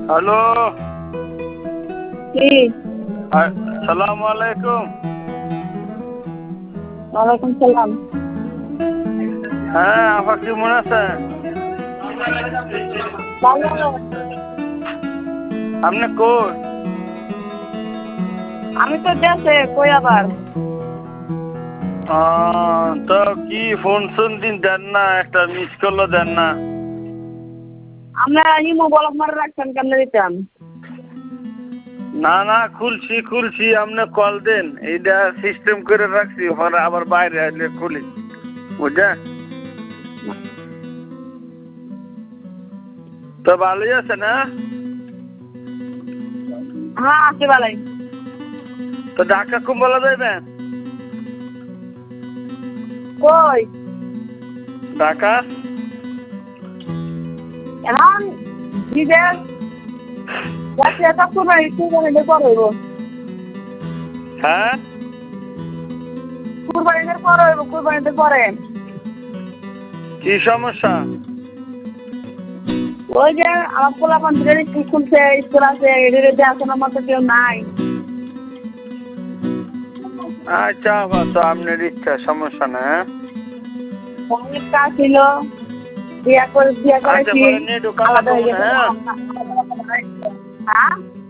Hello, কি? আসসালামু আলাইকুম। ওয়ালাইকুম সালাম। হ্যাঁ, আপা কেমন আছেন? ভালো। আপনি কই? আমি তো দেশে, কই আবার? তো কি ফোন শোন দিন দেন না, একটা মিস কলও দেন না। আমরা ইমো ব্লক মারে রাখছেন, কেমনে দিতাম? না না, খুলছি আপনি কল দেন, এইটা সিস্টেম করে রাখছি, পরে আবার বাইরে আসলে খুলি, বুঝছেন? তো ভালোই আছে না? হ্যাঁ, আছি ভালোই। তো ঢাকা কুম্বলা যাইবেন? কই? ঢাকা এখন বিদেশ যাচ্ছি, একটা কুরবানির পর হইব। হ্যাঁ, কুরবানির পর হইব, কুরবানির পরে। কি সমস্যা? ওই যে আমার পোলা কন্ট্রির স্কুল খুলছে, স্কুল আছে, এদের দেখাশোনার মতো কেউ নাই। আচ্ছা আপা, তো আপনার ইচ্ছা, সমস্যা না। অনেক কাজ ছিল, বিয়া আচ্ছা, করেছি, পরে নিয়ে ঢোকা আলাদা লাগবো হয়ে মনে, গেছে। হ্যাঁ? হ্যাঁ।